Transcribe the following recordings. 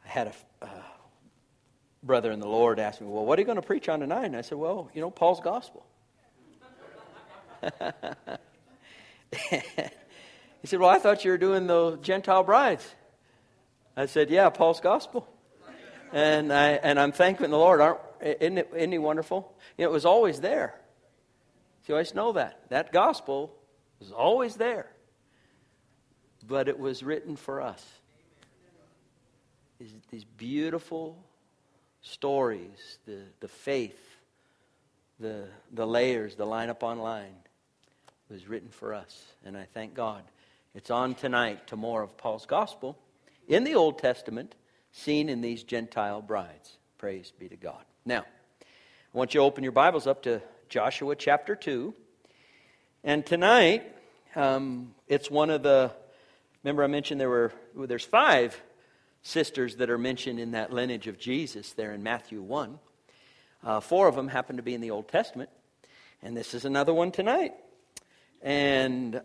I had a brother in the Lord ask me, well, what are you going to preach on tonight? And I said, well, Paul's gospel. He said, well, I thought you were doing the Gentile brides. I said, yeah, Paul's gospel. And I'm thanking the Lord. Isn't he wonderful? It was always there. So you always know that. That gospel was always there. But it was written for us. These beautiful stories, the faith, the layers, the line upon line, was written for us. And I thank God. It's on tonight to more of Paul's gospel in the Old Testament, seen in these Gentile brides. Praise be to God. Now, I want you to open your Bibles up to Joshua chapter 2. And tonight, it's one of the, remember I mentioned there's 5 sisters that are mentioned in that lineage of Jesus there in Matthew 1. 4 of them happen to be in the Old Testament. And this is another one tonight. And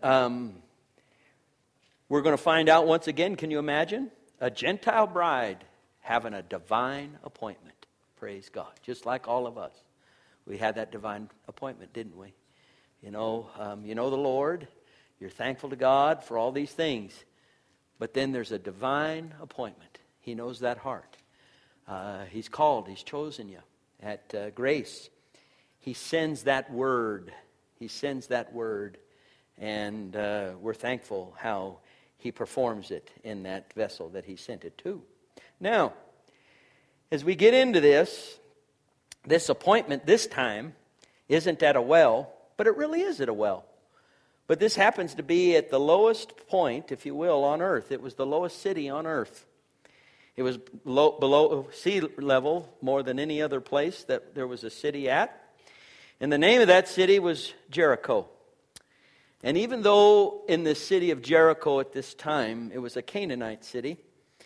we're going to find out once again, can you imagine? A Gentile bride having a divine appointment. Praise God. Just like all of us. We had that divine appointment, didn't we? You know the Lord. You're thankful to God for all these things. But then there's a divine appointment. He knows that heart. He's called. He's chosen you at Grace. He sends that word. He sends that word. And we're thankful how He performs it in that vessel that He sent it to. Now, as we get into this appointment this time isn't at a well, but it really is at a well. But this happens to be at the lowest point, if you will, on earth. It was the lowest city on earth. It was below sea level more than any other place that there was a city at. And the name of that city was Jericho. And even though in the city of Jericho at this time, it was a Canaanite city,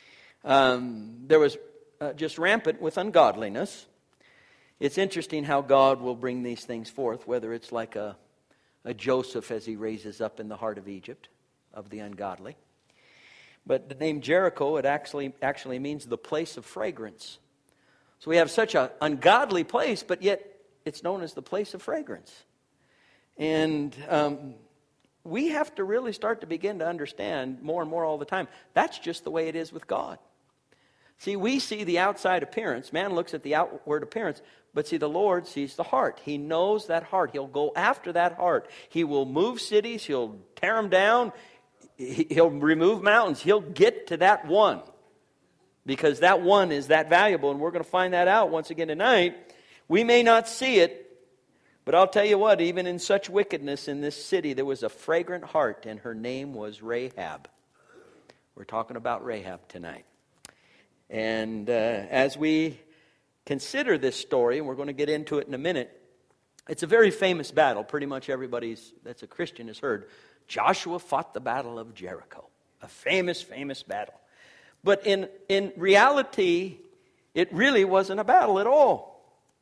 there was just rampant with ungodliness. It's interesting how God will bring these things forth, whether it's like a Joseph as he raises up in the heart of Egypt, of the ungodly. But the name Jericho, it actually means the place of fragrance. So we have such an ungodly place, but yet it's known as the place of fragrance. And we have to really start to begin to understand more and more all the time. That's just the way it is with God. See, we see the outside appearance. Man looks at the outward appearance. But see, the Lord sees the heart. He knows that heart. He'll go after that heart. He will move cities. He'll tear them down. He'll remove mountains. He'll get to that one. Because that one is that valuable. And we're going to find that out once again tonight. We may not see it. But I'll tell you what, even in such wickedness in this city, there was a fragrant heart, and her name was Rahab. We're talking about Rahab tonight. And as we consider this story, and we're going to get into it in a minute, it's a very famous battle. Pretty much everybody that's a Christian has heard. Joshua fought the battle of Jericho. A famous, famous battle. But in reality, it really wasn't a battle at all.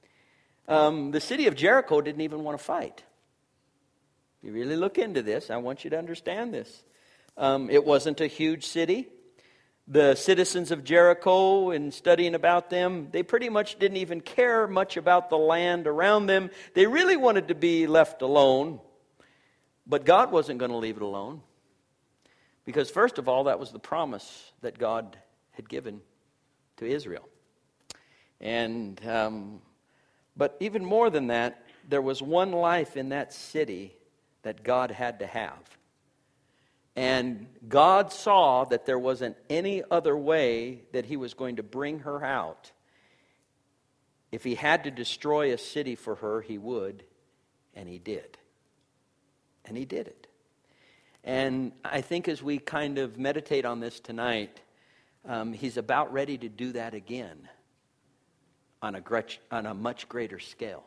The city of Jericho didn't even want to fight. If you really look into this, I want you to understand this. It wasn't a huge city. The citizens of Jericho, in studying about them, they pretty much didn't even care much about the land around them. They really wanted to be left alone. But God wasn't going to leave it alone. Because first of all, that was the promise that God had given to Israel. And but even more than that, there was one life in that city that God had to have. And God saw that there wasn't any other way that He was going to bring her out. If He had to destroy a city for her, He would. And He did. And He did it. And I think as we kind of meditate on this tonight, He's about ready to do that again. On a much greater scale.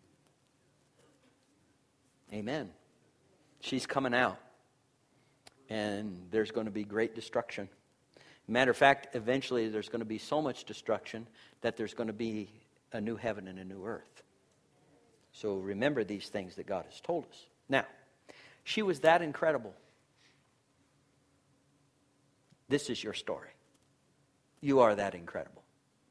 Amen. She's coming out. And there's going to be great destruction. Matter of fact, eventually there's going to be so much destruction that there's going to be a new heaven and a new earth. So remember these things that God has told us. Now, she was that incredible. This is your story. You are that incredible.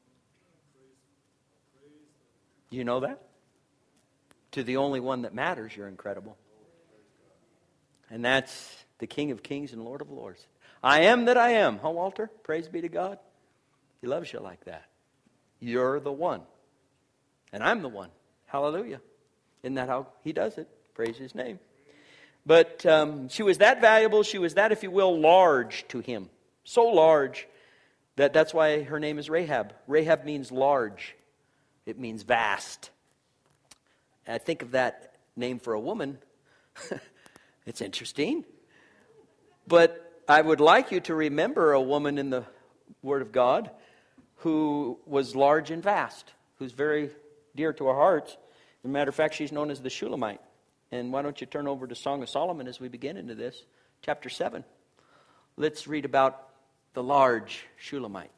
You know that? To the only one that matters, you're incredible. And that's the King of Kings and Lord of Lords. I am that I am. Huh, Walter? Praise be to God. He loves you like that. You're the one. And I'm the one. Hallelujah. Isn't that how He does it? Praise His name. But she was that valuable. She was that, if you will, large to Him. So large that's why her name is Rahab. Rahab means large. It means vast. And I think of that name for a woman. It's interesting. But I would like you to remember a woman in the Word of God who was large and vast, who's very dear to our hearts. As a matter of fact, she's known as the Shulamite. And why don't you turn over to Song of Solomon as we begin into this, chapter 7. Let's read about the large Shulamite.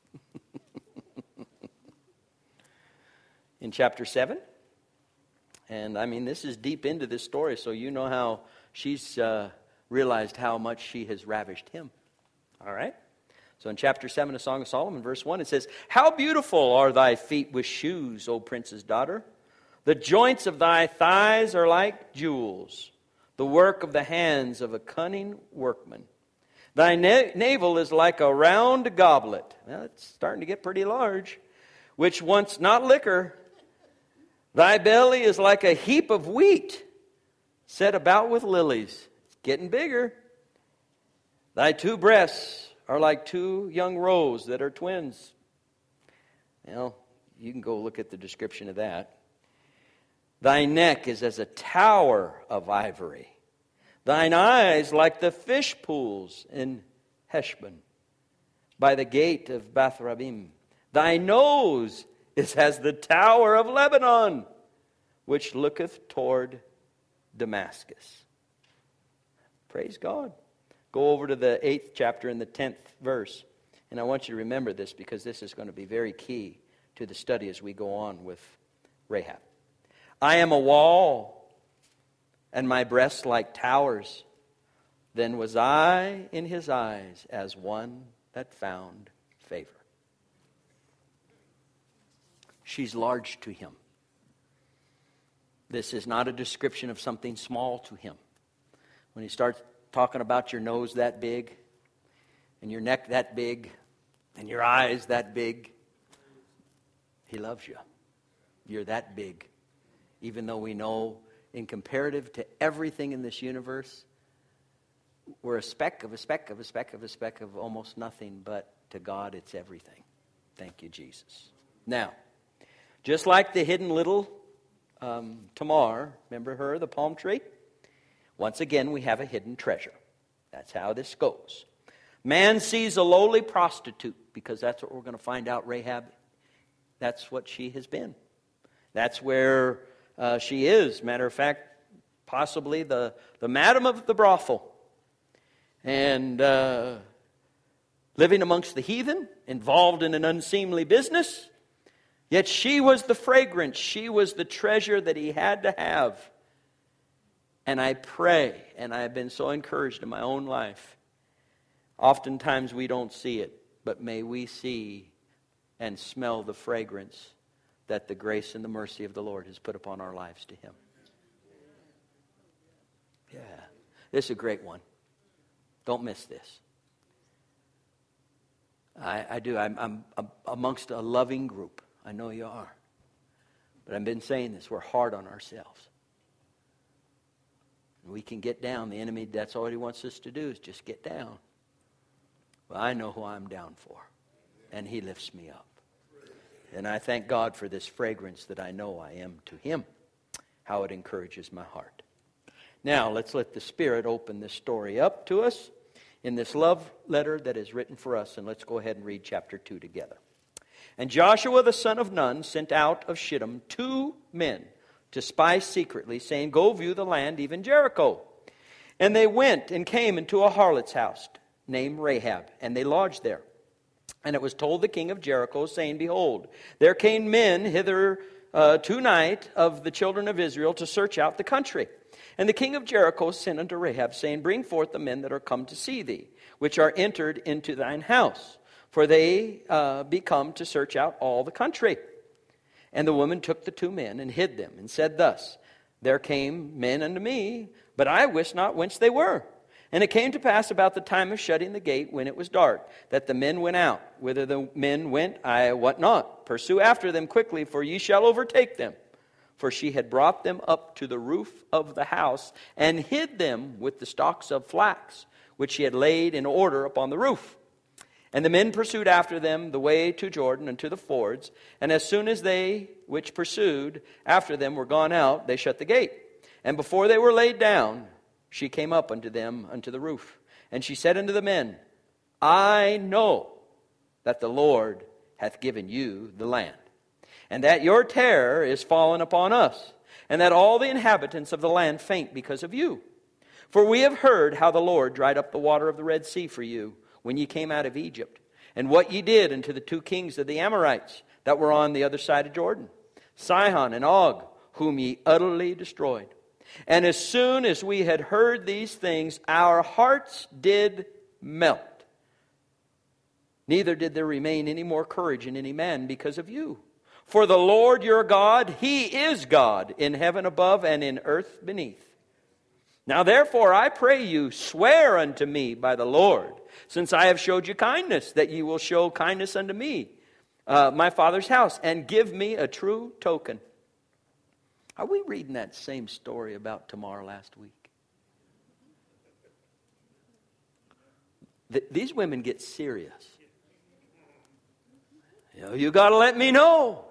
In chapter 7. And I mean, this is deep into this story, so you know how she's realized how much she has ravished him. All right? So in chapter 7 of Song of Solomon, verse 1, it says, "How beautiful are thy feet with shoes, O prince's daughter! The joints of thy thighs are like jewels, the work of the hands of a cunning workman. Thy navel is like a round goblet." Well, it's starting to get pretty large. "Which wants not liquor. Thy belly is like a heap of wheat, set about with lilies." It's getting bigger. "Thy two breasts are like two young roes that are twins." Well, you can go look at the description of that. "Thy neck is as a tower of ivory. Thine eyes like the fish pools in Heshbon, by the gate of Bath-rabbim. Thy nose is as the tower of Lebanon, which looketh toward Damascus." Praise God. Go over to the 8th chapter and the 10th verse. And I want you to remember this because this is going to be very key to the study as we go on with Rahab. "I am a wall, and my breasts like towers. Then was I in his eyes as one that found favor." She's large to him. This is not a description of something small to him. When he starts talking about your nose that big, and your neck that big, and your eyes that big, he loves you. You're that big. Even though we know, in comparative to everything in this universe, we're a speck of a speck of a speck of a speck of almost nothing, but to God it's everything. Thank you, Jesus. Now, just like the hidden little Tamar, remember her, the palm tree? Once again, we have a hidden treasure. That's how this goes. Man sees a lowly prostitute, because that's what we're going to find out Rahab, that's what she has been. That's where she is. Matter of fact, possibly the madam of the brothel. And living amongst the heathen, involved in an unseemly business. Yet she was the fragrance. She was the treasure that he had to have. And I pray, and I have been so encouraged in my own life, oftentimes we don't see it, but may we see and smell the fragrance that the grace and the mercy of the Lord has put upon our lives to him. Yeah, this is a great one. Don't miss this. I do. I'm amongst a loving group. I know you are. But I've been saying this. We're hard on ourselves. We can get down. The enemy, that's all he wants us to do is just get down. Well, I know who I'm down for. And he lifts me up. And I thank God for this fragrance that I know I am to him. How it encourages my heart. Now, let's let the Spirit open this story up to us in this love letter that is written for us. And let's go ahead and read chapter 2 together. "And Joshua the son of Nun sent out of Shittim 2 men to spy secretly, saying, Go view the land, even Jericho. And they went and came into a harlot's house named Rahab, and they lodged there. And it was told the king of Jericho, saying, Behold, there came men hither tonight of the children of Israel to search out the country. And the king of Jericho sent unto Rahab, saying, Bring forth the men that are come to see thee, which are entered into thine house. for they be come to search out all the country. And the woman took the 2 men and hid them, and said thus, There came men unto me, but I wist not whence they were. And it came to pass about the time of shutting the gate, when it was dark, that the men went out. Whither the men went, I wot not. Pursue after them quickly, for ye shall overtake them. For she had brought them up to the roof of the house, and hid them with the stalks of flax, which she had laid in order upon the roof. And the men pursued after them the way to Jordan and to the fords. And as soon as they which pursued after them were gone out, they shut the gate. And before they were laid down, she came up unto them unto the roof. And she said unto the men, I know that the Lord hath given you the land, and that your terror is fallen upon us, and that all the inhabitants of the land faint because of you. For we have heard how the Lord dried up the water of the Red Sea for you, when ye came out of Egypt, and what ye did unto the 2 kings of the Amorites that were on the other side of Jordan, Sihon and Og, whom ye utterly destroyed. And as soon as we had heard these things, our hearts did melt. Neither did there remain any more courage in any man because of you. For the Lord your God, He is God in heaven above and in earth beneath. Now therefore I pray you, swear unto me by the Lord, since I have showed you kindness, that ye will show kindness unto me, my father's house, and give me a true token. Are we reading that same story about Tamar last week? These women get serious. You got to let me know.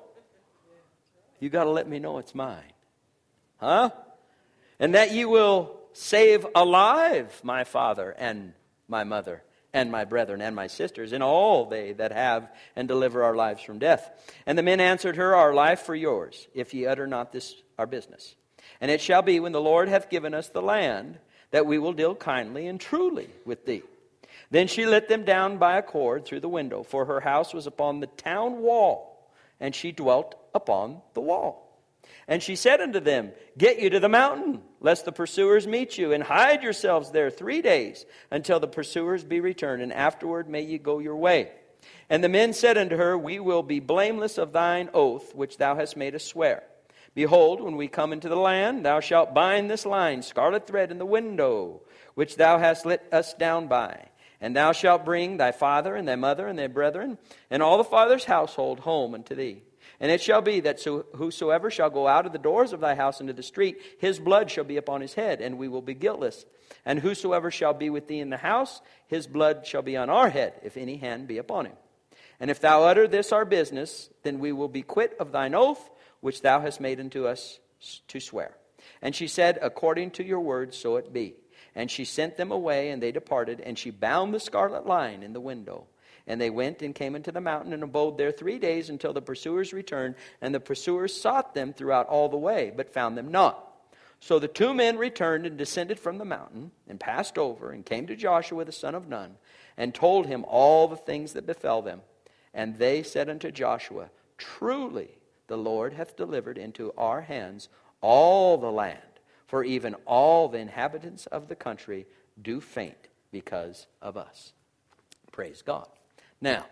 You got to let me know it's mine. Huh? And that you will save alive my father and my mother and my brethren and my sisters, and all they that have, and deliver our lives from death. And the men answered her, Our life for yours, if ye utter not this our business. And it shall be, when the Lord hath given us the land, that we will deal kindly and truly with thee. Then she let them down by a cord through the window, for her house was upon the town wall, and she dwelt upon the wall. And she said unto them, Get you to the mountain, lest the pursuers meet you, and hide yourselves there 3 days, until the pursuers be returned, and afterward may ye go your way. And the men said unto her, We will be blameless of thine oath, which thou hast made us swear. Behold, when we come into the land, thou shalt bind this line, scarlet thread, in the window, which thou hast let us down by. And thou shalt bring thy father and thy mother and thy brethren, and all the father's household home unto thee. And it shall be that whosoever shall go out of the doors of thy house into the street, his blood shall be upon his head, and we will be guiltless. And whosoever shall be with thee in the house, his blood shall be on our head, if any hand be upon him. And if thou utter this our business, then we will be quit of thine oath, which thou hast made unto us to swear. And she said, According to your word, so it be. And she sent them away, and they departed, and she bound the scarlet line in the window. And they went and came into the mountain, and abode there 3 days, until the pursuers returned. And the pursuers sought them throughout all the way, but found them not. So the 2 men returned and descended from the mountain, and passed over, and came to Joshua the son of Nun, and told him all the things that befell them. And they said unto Joshua, Truly the Lord hath delivered into our hands all the land, for even all the inhabitants of the country do faint because of us. Praise God. Now,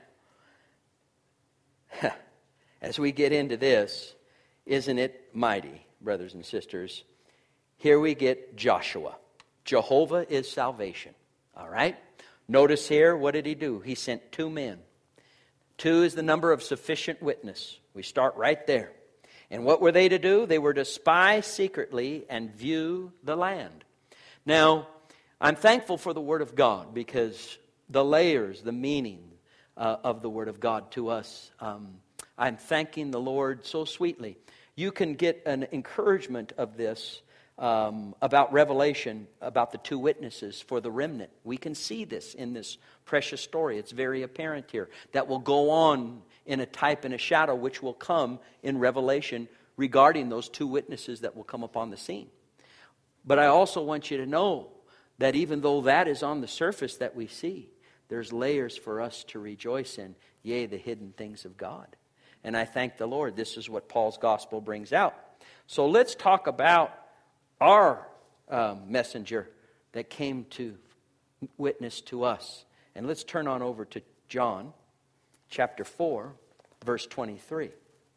as we get into this, isn't it mighty, brothers and sisters? Here we get Joshua. Jehovah is salvation. All right? Notice here, what did he do? He sent 2 men. 2 is the number of sufficient witness. We start right there. And what were they to do? They were to spy secretly and view the land. Now, I'm thankful for the Word of God, because the layers, the meaning of the Word of God to us, I'm thanking the Lord so sweetly. You can get an encouragement of this about Revelation, about the 2 witnesses for the remnant. We can see this in this precious story. It's very apparent here. That will go on in a type and a shadow, which will come in Revelation regarding those 2 witnesses that will come upon the scene. But I also want you to know that even though that is on the surface that we see, there's layers for us to rejoice in, yea, the hidden things of God. And I thank the Lord. This is what Paul's gospel brings out. So let's talk about our messenger that came to witness to us. And let's turn on over to John chapter 4, verse 23.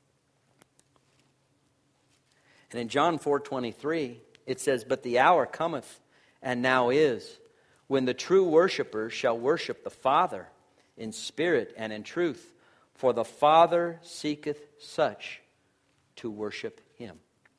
And in John 4:23, it says, "But the hour cometh, and now is, when the true worshipers shall worship the Father in spirit and in truth, for the Father seeketh such to worship him."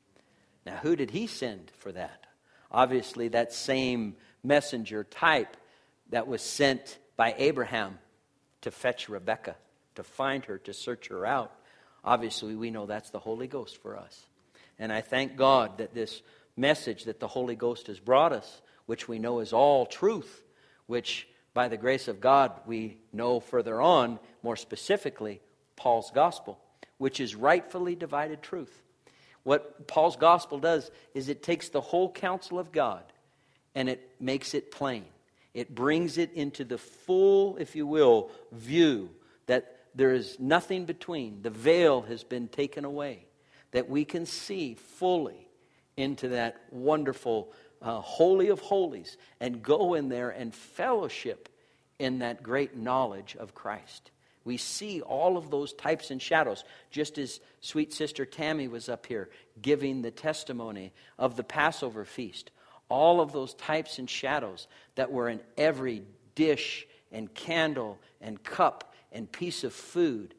Now, who did he send for that? Obviously, that same messenger type that was sent by Abraham to fetch Rebekah, to find her, to search her out. Obviously, we know that's the Holy Ghost for us. And I thank God that this message that the Holy Ghost has brought us, which we know is all truth, which by the grace of God we know further on, more specifically, Paul's gospel, which is rightfully divided truth. What Paul's gospel does is it takes the whole counsel of God and it makes it plain. It brings it into the full, if you will, view that there is nothing between. The veil has been taken away, that we can see fully into that wonderful Holy of Holies and go in there and fellowship in that great knowledge of Christ. We see all of those types and shadows, just as sweet Sister Tammy was up here giving the testimony of the Passover feast. All of those types and shadows that were in every dish and candle and cup and piece of food.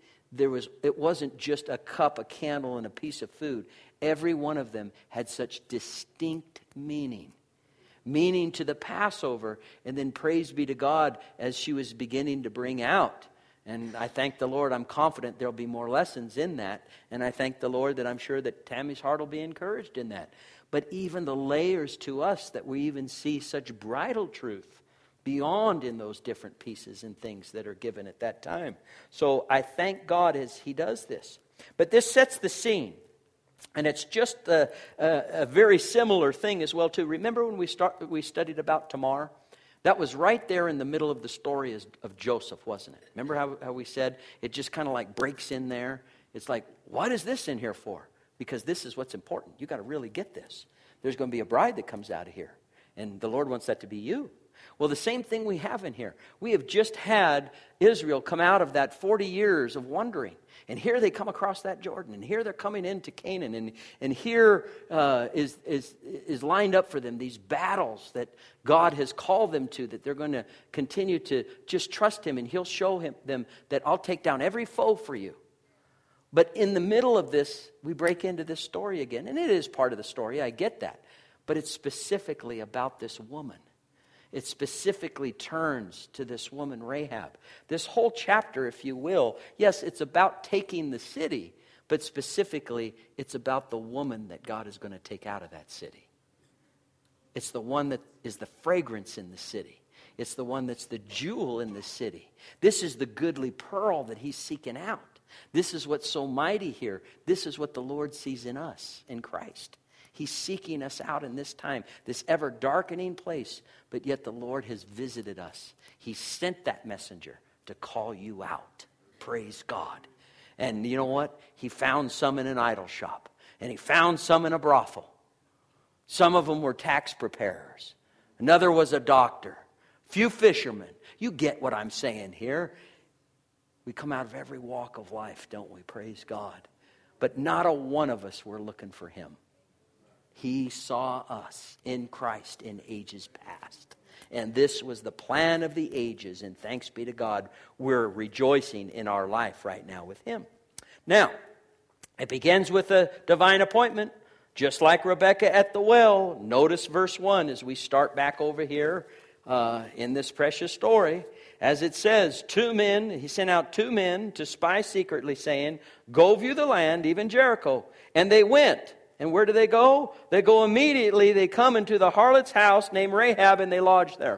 It wasn't just a cup, a candle, and a piece of food. Every one of them had such distinct meaning. Meaning to the Passover, and then praise be to God as she was beginning to bring out. And I thank the Lord, I'm confident there'll be more lessons in that. And I thank the Lord that I'm sure that Tammy's heart will be encouraged in that. But even the layers to us that we even see such bridal truth beyond in those different pieces and things that are given at that time. So I thank God as He does this. But this sets the scene. And it's just a very similar thing as well too. Remember when we studied about Tamar? That was right there in the middle of the story of Joseph, wasn't it? Remember how we said it just kind of like breaks in there? It's like, what is this in here for? Because this is what's important. You got to really get this. There's going to be a bride that comes out of here. And the Lord wants that to be you. Well, the same thing we have in here. We have just had Israel come out of that 40 years of wandering. And here they come across that Jordan. And here they're coming into Canaan. And here is lined up for them these battles that God has called them to, that they're going to continue to just trust Him. And He'll show them that I'll take down every foe for you. But in the middle of this, we break into this story again. And it is part of the story, I get that. But it's specifically about this woman. It specifically turns to this woman, Rahab. This whole chapter, if you will, yes, it's about taking the city, but specifically, it's about the woman that God is going to take out of that city. It's the one that is the fragrance in the city. It's the one that's the jewel in the city. This is the goodly pearl that He's seeking out. This is what's so mighty here. This is what the Lord sees in us, in Christ. He's seeking us out in this time, this ever-darkening place. But yet the Lord has visited us. He sent that messenger to call you out. Praise God. And you know what? He found some in an idol shop. And He found some in a brothel. Some of them were tax preparers. Another was a doctor. Few fishermen. You get what I'm saying here. We come out of every walk of life, don't we? Praise God. But not a one of us were looking for Him. He saw us in Christ in ages past. And this was the plan of the ages. And thanks be to God, we're rejoicing in our life right now with Him. Now, it begins with a divine appointment. Just like Rebekah at the well. Notice verse 1 as we start back over here in this precious story. As it says, He sent out 2 men to spy secretly, saying, "Go view the land, even Jericho." And they went. And where do they go? They go immediately. They come into the harlot's house named Rahab, and they lodge there.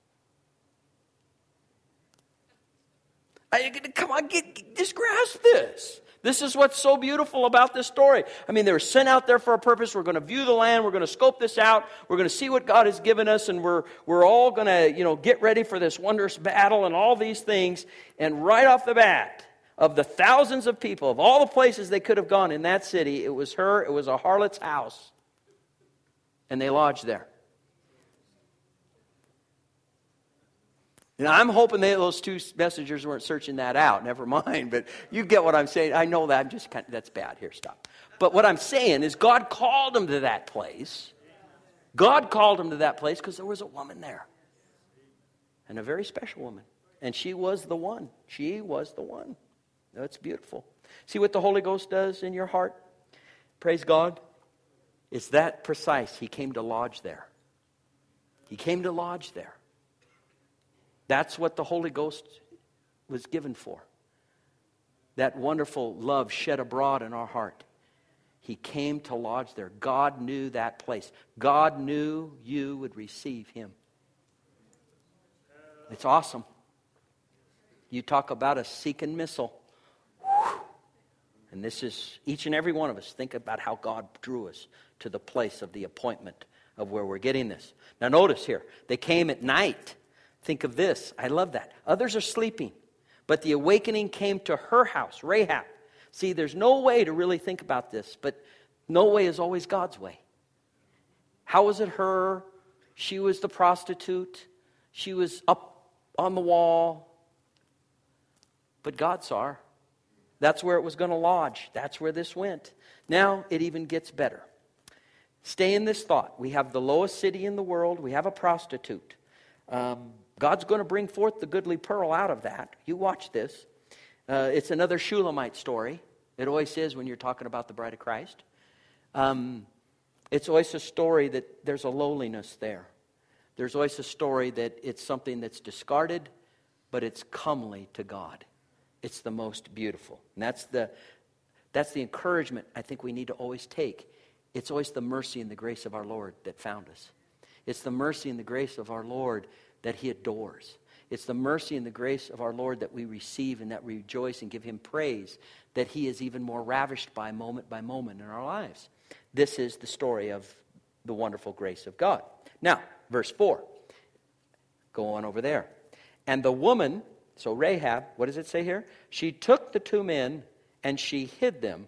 Come on, just grasp this. This is what's so beautiful about this story. I mean, they were sent out there for a purpose. We're going to view the land. We're going to scope this out. We're going to see what God has given us, and we're all going to, get ready for this wondrous battle and all these things. And right off the bat, of the thousands of people, of all the places they could have gone in that city, it was a harlot's house. And they lodged there. And I'm hoping that those two messengers weren't searching that out. Never mind. But you get what I'm saying. I know that. I'm just that's bad. Here, stop. But what I'm saying is God called them to that place. God called them to that place because there was a woman there. And a very special woman. And she was the one. She was the one. That's beautiful. See what the Holy Ghost does in your heart? Praise God. It's that precise. He came to lodge there. He came to lodge there. That's what the Holy Ghost was given for. That wonderful love shed abroad in our heart. He came to lodge there. God knew that place. God knew you would receive Him. It's awesome. You talk about a seeking missile. Whew. And this is, each and every one of us, think about how God drew us to the place of the appointment of where we're getting this. Now notice here, they came at night. Think of this. I love that. Others are sleeping. But the awakening came to her house, Rahab. See, there's no way to really think about this, but no way is always God's way. How was it her? She was the prostitute. She was up on the wall. But God saw her. That's where it was going to lodge. That's where this went. Now it even gets better. Stay in this thought. We have the lowest city in the world. We have a prostitute. God's going to bring forth the goodly pearl out of that. You watch this. It's another Shulamite story. It always is when you're talking about the bride of Christ. It's always a story that there's a lowliness there. There's always a story that it's something that's discarded, but it's comely to God. It's the most beautiful. And that's the encouragement I think we need to always take. It's always the mercy and the grace of our Lord that found us. It's the mercy and the grace of our Lord that He adores. It's the mercy and the grace of our Lord that we receive and that we rejoice and give Him praise, that He is even more ravished by moment in our lives. This is the story of the wonderful grace of God. Now, verse 4. Go on over there. And the woman, so Rahab, what does it say here? She took the two men and she hid them.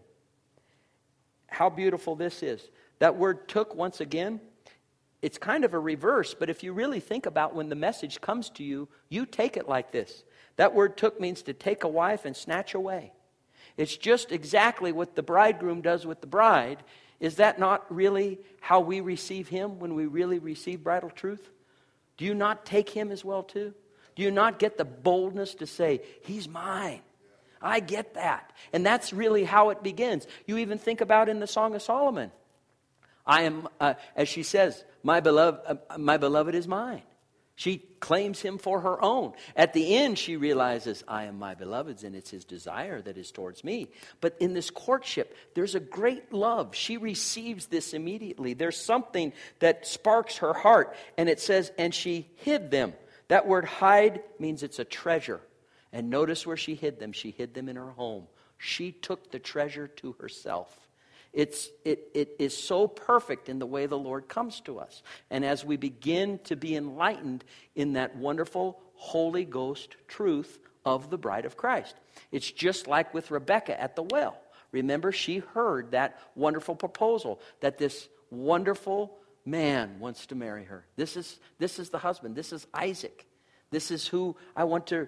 How beautiful this is. That word took, once again, it's kind of a reverse, but if you really think about when the message comes to you, you take it like this. That word took means to take a wife and snatch away. It's just exactly what the bridegroom does with the bride. Is that not really how we receive Him when we really receive bridal truth? Do you not take Him as well too? Do you not get the boldness to say, He's mine? I get that. And that's really how it begins. You even think about in the Song of Solomon. I am, as she says, my beloved is mine. She claims Him for her own. At the end, she realizes, I am my beloved's, and it's His desire that is towards me. But in this courtship, there's a great love. She receives this immediately. There's something that sparks her heart. And it says, and she hid them. That word hide means it's a treasure. And notice where she hid them. She hid them in her home. She took the treasure to herself. It is so perfect in the way the Lord comes to us. And as we begin to be enlightened in that wonderful Holy Ghost truth of the bride of Christ. It's just like with Rebekah at the well. Remember, she heard that wonderful proposal that this wonderful man wants to marry her. This is the husband. This is Isaac. This is who I want to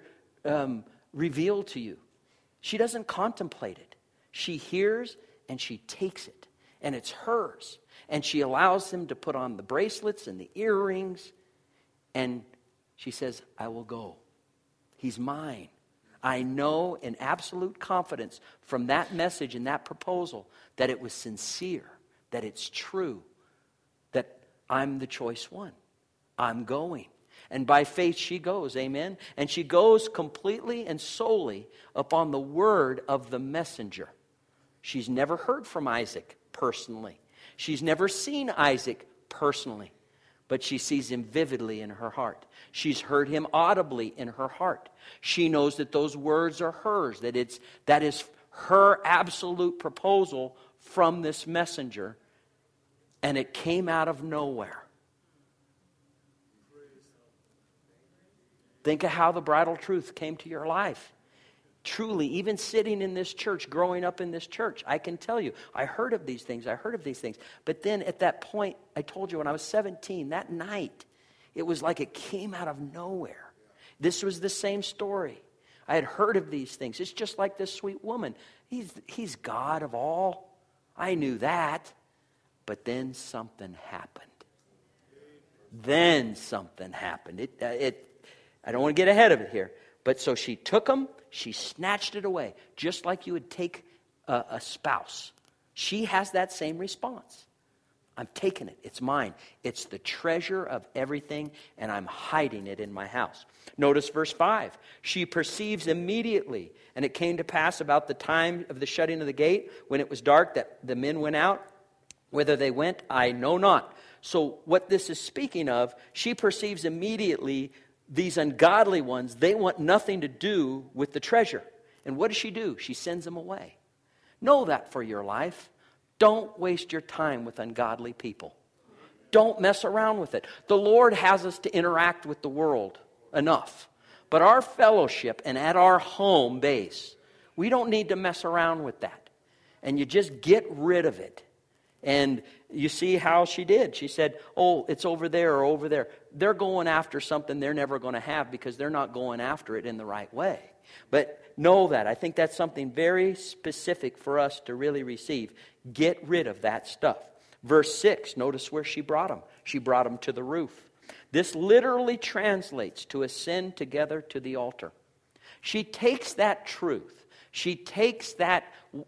reveal to you. She doesn't contemplate it. She hears and she takes it, and it's hers. And she allows him to put on the bracelets and the earrings, and she says, I will go. He's mine. I know in absolute confidence from that message and that proposal that it was sincere, that it's true, that I'm the choice one. I'm going. And by faith she goes, amen? And she goes completely and solely upon the word of the messenger. She's never heard from Isaac personally. She's never seen Isaac personally. But she sees him vividly in her heart. She's heard him audibly in her heart. She knows that those words are hers, that is her absolute proposal from this messenger. And it came out of nowhere. Think of how the bridal truth came to your life. Truly, even sitting in this church, growing up in this church, I can tell you, I heard of these things. But then at that point, I told you when I was 17, that night, it was like it came out of nowhere. This was the same story. I had heard of these things. It's just like this sweet woman. He's God of all. I knew that. But then something happened. Then something happened. I don't want to get ahead of it here. But so she took him. She snatched it away. Just like you would take a spouse. She has that same response. I'm taking it. It's mine. It's the treasure of everything, and I'm hiding it in my house. Notice verse 5. She perceives immediately, and it came to pass about the time of the shutting of the gate, when it was dark, that the men went out. Whither they went, I know not. So what this is speaking of, she perceives immediately these ungodly ones, they want nothing to do with the treasure. And what does she do? She sends them away. Know that for your life. Don't waste your time with ungodly people. Don't mess around with it. The Lord has us to interact with the world enough. But our fellowship and at our home base, we don't need to mess around with that. And you just get rid of it. And you see how she did. She said, oh, it's over there or over there. They're going after something they're never going to have because they're not going after it in the right way. But know that. I think that's something very specific for us to really receive. Get rid of that stuff. Verse 6, notice where she brought them. She brought them to the roof. This literally translates to ascend together to the altar. She takes that truth. She takes that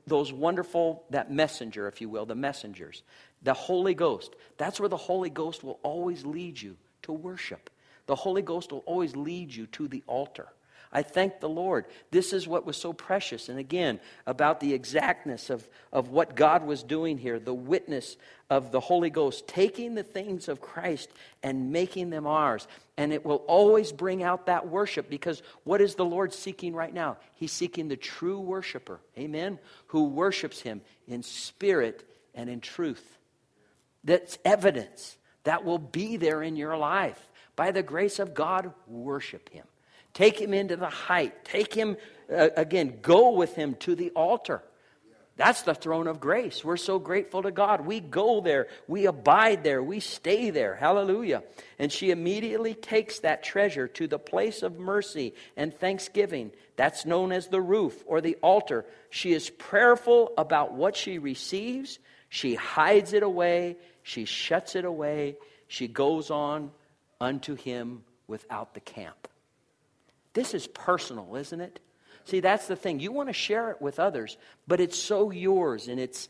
messenger, if you will, the messengers, the Holy Ghost. That's where the Holy Ghost will always lead you to worship. The Holy Ghost will always lead you to the altar. I thank the Lord. This is what was so precious. And again, about the exactness of what God was doing here, the witness of the Holy Ghost, taking the things of Christ and making them ours. And it will always bring out that worship, because what is the Lord seeking right now? He's seeking the true worshiper, amen, who worships Him in spirit and in truth. That's evidence that will be there in your life. By the grace of God, worship Him. Take Him into the height. Take Him, go with Him to the altar. That's the throne of grace. We're so grateful to God. We go there. We abide there. We stay there. Hallelujah. And she immediately takes that treasure to the place of mercy and thanksgiving. That's known as the roof or the altar. She is prayerful about what she receives. She hides it away. She shuts it away. She goes on unto Him without the camp. This is personal, isn't it? See, that's the thing. You want to share it with others, but it's so yours, and it's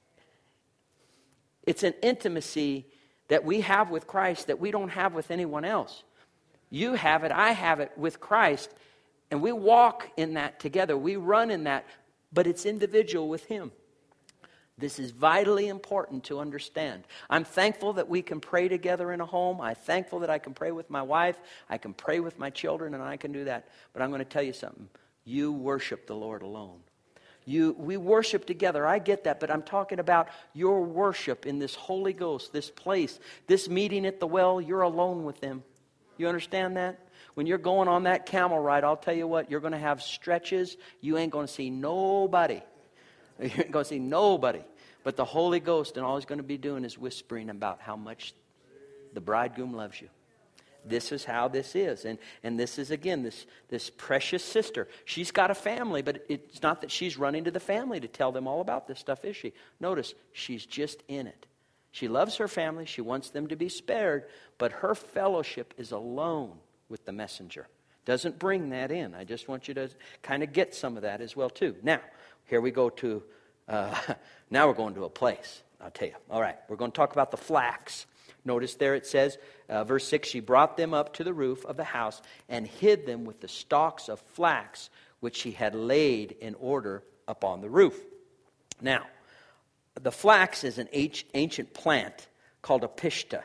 an intimacy that we have with Christ that we don't have with anyone else. You have it, I have it with Christ, and we walk in that together. We run in that, but it's individual with Him. This is vitally important to understand. I'm thankful that we can pray together in a home. I'm thankful that I can pray with my wife. I can pray with my children, and I can do that. But I'm going to tell you something. You worship the Lord alone. We worship together. I get that, but I'm talking about your worship in this Holy Ghost, this place, this meeting at the well. You're alone with Him. You understand that? When you're going on that camel ride, I'll tell you what, you're going to have stretches. You ain't going to see nobody. You ain't going to see nobody. But the Holy Ghost, and all He's going to be doing is whispering about how much the bridegroom loves you. This is how this is. And this is, again, this precious sister. She's got a family, but it's not that she's running to the family to tell them all about this stuff, is she? Notice, she's just in it. She loves her family. She wants them to be spared, but her fellowship is alone with the messenger. Doesn't bring that in. I just want you to kind of get some of that as well, too. Now, here we go to, now we're going to a place, I'll tell you. All right, we're going to talk about the flax. Notice there it says, verse 6, she brought them up to the roof of the house and hid them with the stalks of flax, which she had laid in order upon the roof. Now, the flax is an ancient plant called a pishta.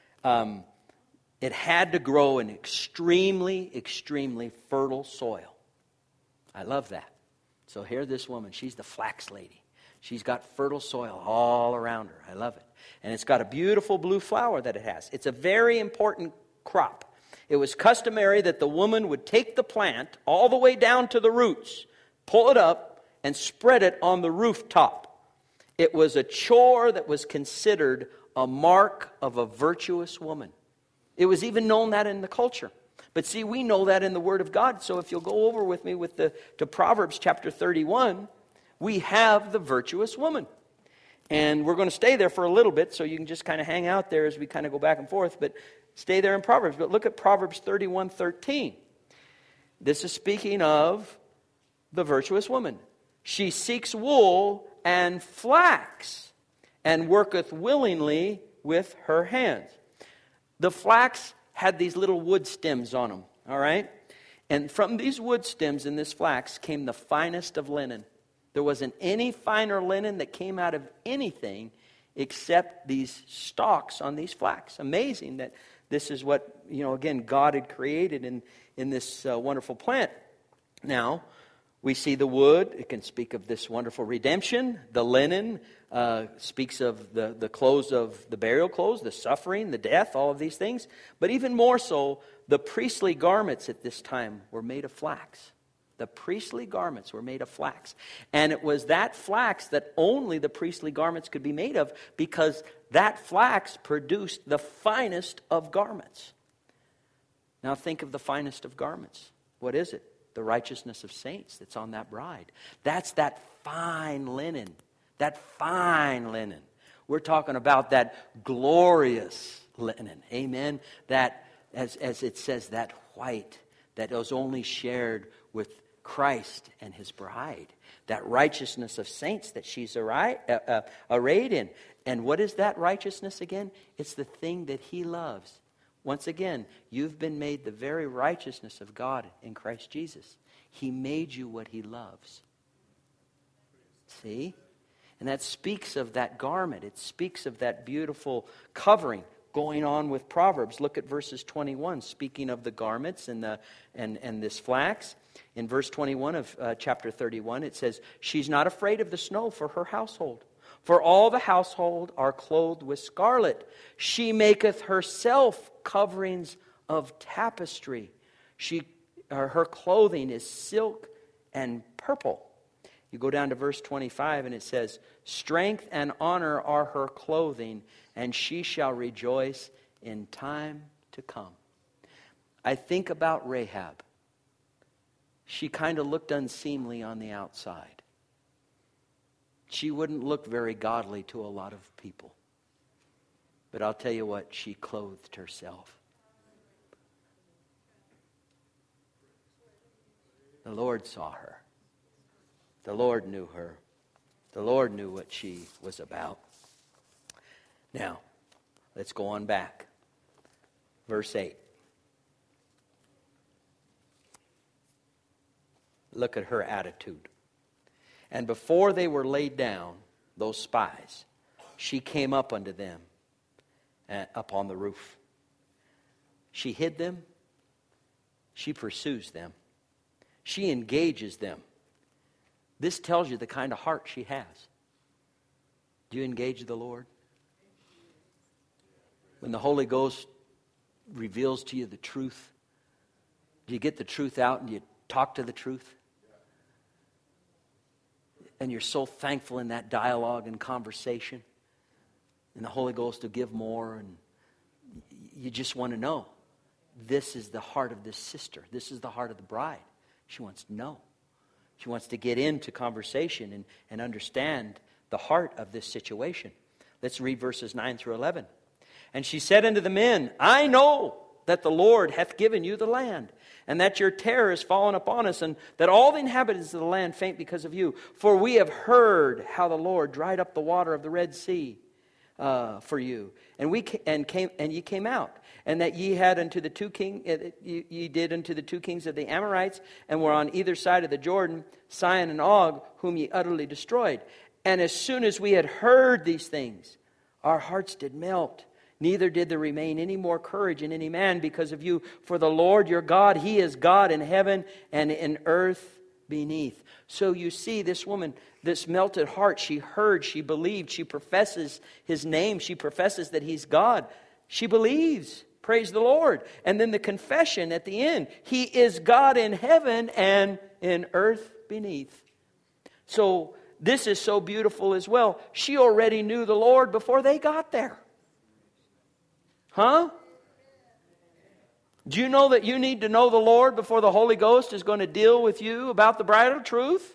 It had to grow in extremely, extremely fertile soil. I love that. So here this woman, she's the flax lady. She's got fertile soil all around her. I love it. And it's got a beautiful blue flower that it has. It's a very important crop. It was customary that the woman would take the plant all the way down to the roots, pull it up, and spread it on the rooftop. It was a chore that was considered a mark of a virtuous woman. It was even known that in the culture. But see, we know that in the Word of God. So if you'll go over with me to Proverbs chapter 31, we have the virtuous woman. And we're going to stay there for a little bit, so you can just kind of hang out there as we kind of go back and forth. But stay there in Proverbs. But look at Proverbs 31:13. This is speaking of the virtuous woman. She seeks wool and flax, and worketh willingly with her hands. The flax had these little wood stems on them, all right? And from these wood stems in this flax came the finest of linen. There wasn't any finer linen that came out of anything except these stalks on these flax. Amazing that this is what, again, God had created in this wonderful plant. Now, we see the wood. It can speak of this wonderful redemption. The linen speaks of the clothes of the burial clothes, the suffering, the death, all of these things. But even more so, the priestly garments at this time were made of flax. The priestly garments were made of flax. And it was that flax that only the priestly garments could be made of, because that flax produced the finest of garments. Now think of the finest of garments. What is it? The righteousness of saints that's on that bride. That's that fine linen. That fine linen. We're talking about that glorious linen. Amen. That, as it says, that white that was only shared with Christ and His bride. That righteousness of saints that she's arrayed in. And what is that righteousness again? It's the thing that He loves. Once again, you've been made the very righteousness of God in Christ Jesus. He made you what He loves. See? And that speaks of that garment. It speaks of that beautiful covering going on with Proverbs. Look at verses 21, speaking of the garments and this flax. In verse 21 of chapter 31, it says, "She's not afraid of the snow for her household. For all the household are clothed with scarlet. She maketh herself coverings of tapestry. Her clothing is silk and purple." You go down to verse 25 and it says, "Strength and honor are her clothing, and she shall rejoice in time to come." I think about Rahab. She kind of looked unseemly on the outside. She wouldn't look very godly to a lot of people. But I'll tell you what, she clothed herself. The Lord saw her. The Lord knew her. The Lord knew what she was about. Now, let's go on back. Verse 8. Look at her attitude. "And before they were laid down, those spies, she came up unto them up on the roof." She hid them. She pursues them. She engages them. This tells you the kind of heart she has. Do you engage the Lord? When the Holy Ghost reveals to you the truth, do you get the truth out and you talk to the truth? And you're so thankful in that dialogue and conversation. And the Holy Ghost will give more. And you just want to know. This is the heart of this sister. This is the heart of the bride. She wants to know. She wants to get into conversation and understand the heart of this situation. Let's read verses 9 through 11. "And she said unto the men, I know that the Lord hath given you the land, and that your terror is fallen upon us, and that all the inhabitants of the land faint because of you. For we have heard how the Lord dried up the water of the Red Sea for you, and ye came out, and that ye had unto the two ye did unto the two kings of the Amorites, and were on either side of the Jordan, Sihon and Og, whom ye utterly destroyed. And as soon as we had heard these things, our hearts did melt. Neither did there remain any more courage in any man because of you. For the Lord your God, He is God in heaven and in earth beneath." So you see this woman, this melted heart, she heard, she believed, she professes His name, she professes that He's God. She believes. Praise the Lord. And then the confession at the end, He is God in heaven and in earth beneath. So this is so beautiful as well. She already knew the Lord before they got there. Huh? Do you know that you need to know the Lord before the Holy Ghost is going to deal with you about the bridal truth?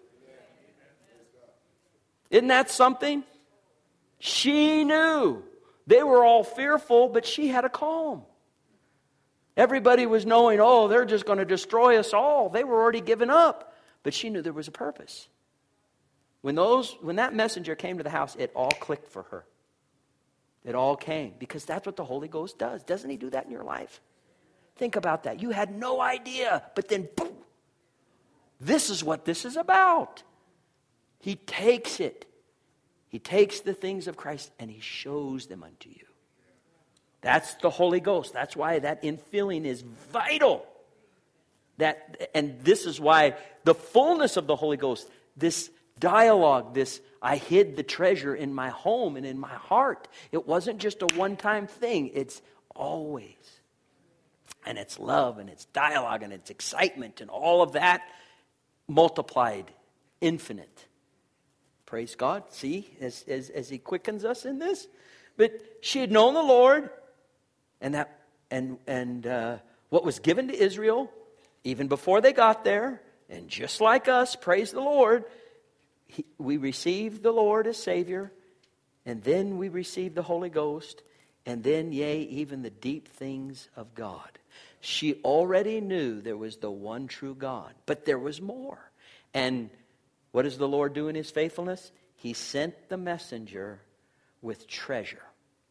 Isn't that something? She knew. They were all fearful, but she had a calm. Everybody was knowing, oh, they're just going to destroy us all. They were already giving up. But she knew there was a purpose. When that messenger came to the house, it all clicked for her. It all came. Because that's what the Holy Ghost does. Doesn't He do that in your life? Think about that. You had no idea, but then boom. This is what this is about. He takes it. He takes the things of Christ and He shows them unto you. That's the Holy Ghost. That's why that infilling is vital. And this is why the fullness of the Holy Ghost, this dialogue, this I hid the treasure in my home and in my heart. It wasn't just a one-time thing. It's always. And it's love and it's dialogue and it's excitement and all of that multiplied, infinite. Praise God. See, as He quickens us in this. But she had known the Lord, and what was given to Israel, even before they got there, and just like us, praise the Lord, we received the Lord as Savior, and then we received the Holy Ghost, and then, yea, even the deep things of God. She already knew there was the one true God, but there was more. And what does the Lord do in His faithfulness? He sent the messenger with treasure.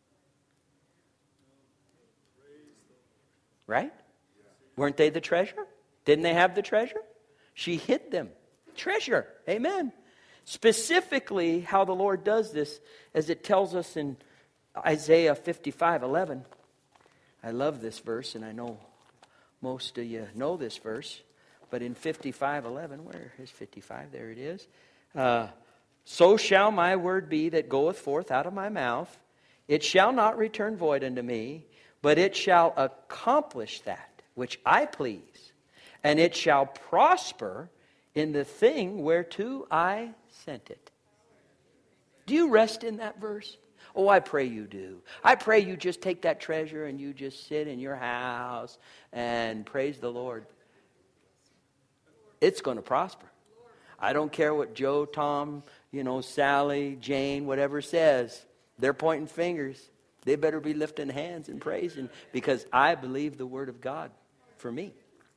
Right? Weren't they the treasure? Didn't they have the treasure? She hid them. Treasure. Amen. Specifically, how the Lord does this, as it tells us in Isaiah 55:11. I love this verse, and I know most of you know this verse. But in 55:11, where is 55? There it is. So shall my word be that goeth forth out of my mouth. It shall not return void unto me, but it shall accomplish that which I please, and it shall prosper in the thing whereto I sent it. Do you rest in that verse? Oh, I pray you do. I pray you just take that treasure and you just sit in your house and praise the Lord. It's going to prosper. I don't care what Joe, Tom, Sally, Jane, whatever says. They're pointing fingers. They better be lifting hands and praising, because I believe the Word of God for me.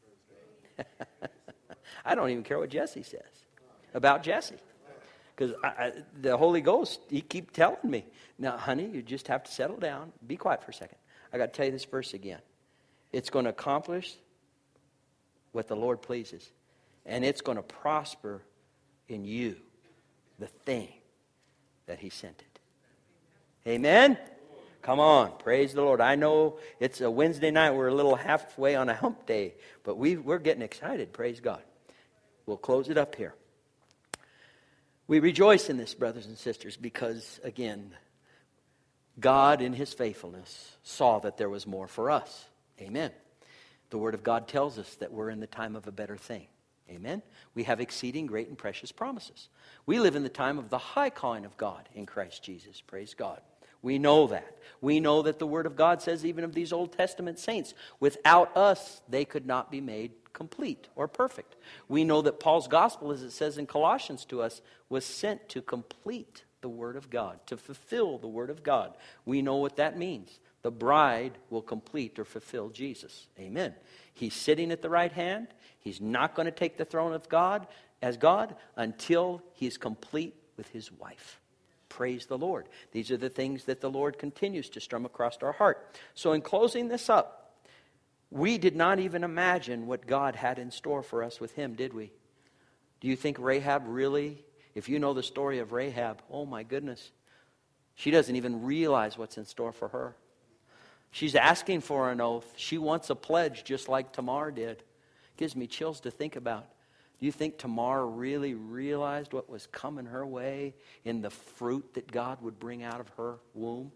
I don't even care what Jesse says about Jesse. Because the Holy Ghost, He keeps telling me, now, honey, you just have to settle down. Be quiet for a second. I got to tell you this verse again. It's going to accomplish what the Lord pleases. And it's going to prosper in you, the thing that He sent it. Amen? Come on, praise the Lord. I know it's a Wednesday night. We're a little halfway on a hump day. But we're getting excited, praise God. We'll close it up here. We rejoice in this, brothers and sisters, because, again, God in His faithfulness saw that there was more for us. Amen. The Word of God tells us that we're in the time of a better thing. Amen. We have exceeding great and precious promises. We live in the time of the high calling of God in Christ Jesus. Praise God. We know that. We know that the Word of God says even of these Old Testament saints, without us, they could not be made complete or perfect. We know that Paul's gospel, as it says in Colossians to us, was sent to complete the Word of God, to fulfill the Word of God. We know what that means. The bride will complete or fulfill Jesus. Amen. He's sitting at the right hand. He's not going to take the throne of God as God until He's complete with His wife. Praise the Lord. These are the things that the Lord continues to strum across our heart. So in closing this up, we did not even imagine what God had in store for us with Him, did we? Do you think Rahab really, if you know the story of Rahab, oh my goodness, she doesn't even realize what's in store for her. She's asking for an oath. She wants a pledge just like Tamar did. Gives me chills to think about. Do you think Tamar really realized what was coming her way in the fruit that God would bring out of her womb?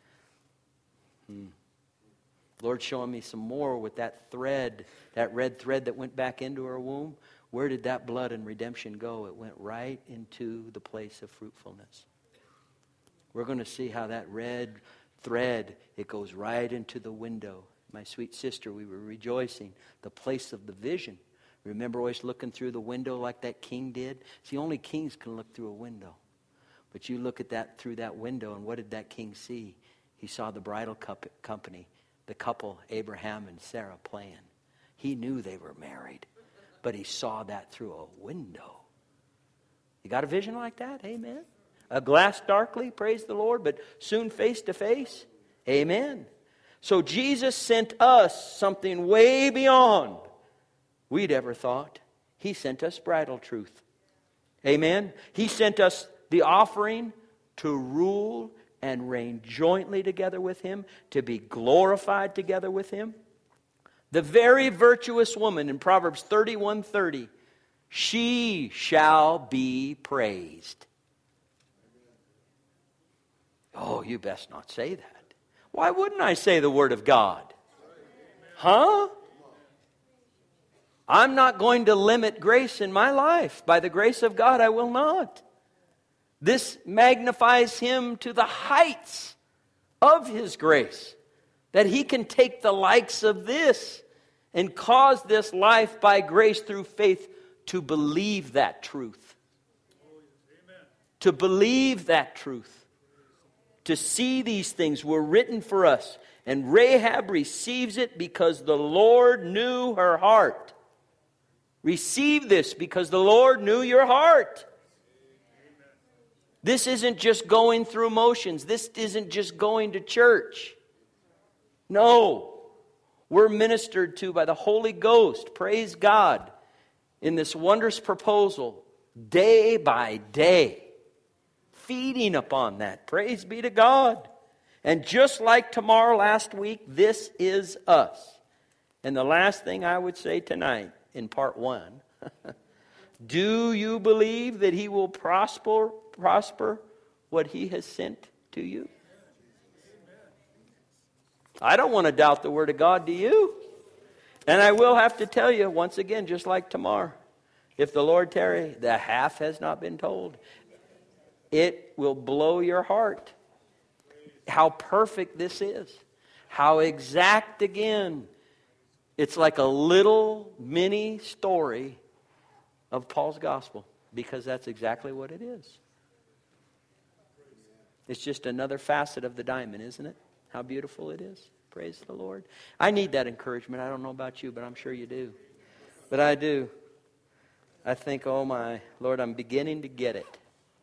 Lord, showing me some more with that thread, that red thread that went back into her womb. Where did that blood and redemption go? It went right into the place of fruitfulness. We're going to see how that red thread, it goes right into the window. my sweet sister, we were rejoicing. The place of the vision. Remember always looking through the window like that king did? See, only kings can look through a window. But you look at that through that window, and what did that king see? He saw the bridal company, the couple, Abraham and Sarah, playing. He knew they were married, but he saw that through a window. You got a vision like that? Amen. A glass darkly, praise the Lord, but soon face to face. Amen. So Jesus sent us something way beyond we'd ever thought. He sent us bridal truth. Amen. He sent us the offering to rule and reign jointly together with Him, to be glorified together with Him. The very virtuous woman in Proverbs 31:30, she shall be praised. Oh, you best not say that. Why wouldn't I say the Word of God? Huh? I'm not going to limit grace in my life. By the grace of God, I will not. This magnifies Him to the heights of His grace. That He can take the likes of this and cause this life by grace through faith to believe that truth. To believe that truth. To see these things were written for us. And Rahab receives it because the Lord knew her heart. Receive this because the Lord knew your heart. This isn't just going through motions. This isn't just going to church. No. We're ministered to by the Holy Ghost. Praise God. In this wondrous proposal, day by day. Feeding upon that. Praise be to God. And just like tomorrow last week, this is us. And the last thing I would say tonight in part 1. Do you believe that He will prosper what He has sent to you? I don't want to doubt the Word of God, do you? And I will have to tell you once again, just like tomorrow, if the Lord tarry, the half has not been told. It will blow your heart. How perfect this is. How exact again. It's like a little mini story of Paul's gospel. Because that's exactly what it is. It's just another facet of the diamond, isn't it? How beautiful it is. Praise the Lord. I need that encouragement. I don't know about you, but I'm sure you do. But I do. I think, oh my, Lord, I'm beginning to get it.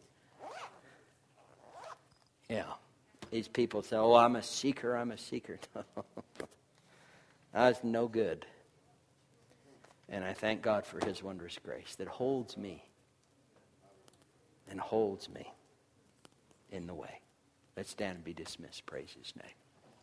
Yeah. These people say, oh, I'm a seeker, I'm a seeker. That's no good. And I thank God for His wondrous grace that holds me and holds me in the way. Let's stand and be dismissed. Praise His name.